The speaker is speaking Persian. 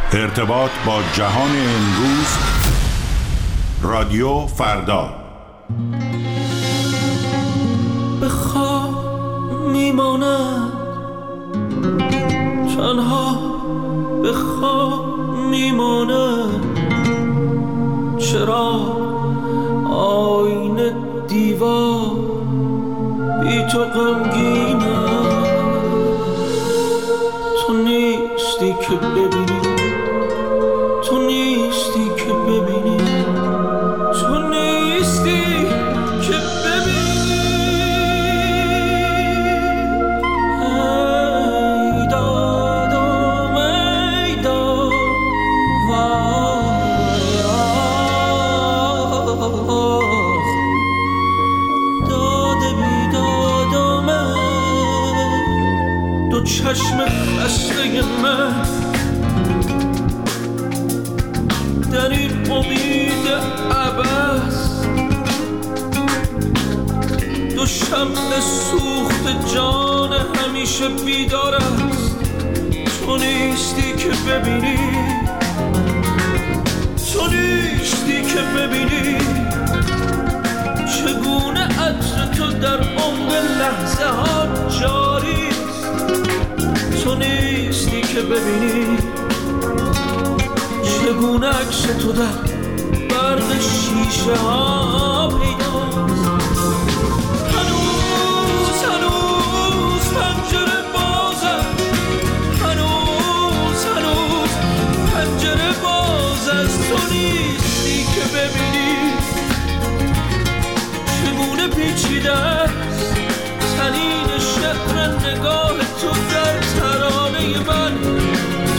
ارتباط با جهان امروز، رادیو فردا. به خواب میماند، تنها به خواب میماند. چرا آینه دیوار بی تو غمگینه؟ تو نیستی که ببینی، تو نیستی که ببینی، تو نیستی که ببینی. ای دادم ای داد، وای آخ، داد بیدادم، دو چشم خسته من در این امید عبث، دو شمع سوخت جان همیشه بیدار است. تو نیستی که ببینی، تو نیستی که ببینی چگونه عطر تو در عمق لحظه ها جاری است. تو نیستی که ببینی چگونه عکس تو در برق شیشه ها پیداست. هنوز هنوز پنجره بازه، هنوز هنوز پنجره باز است. تو نیستی که ببینی چگونه پیچیده است طنین شهر نگاه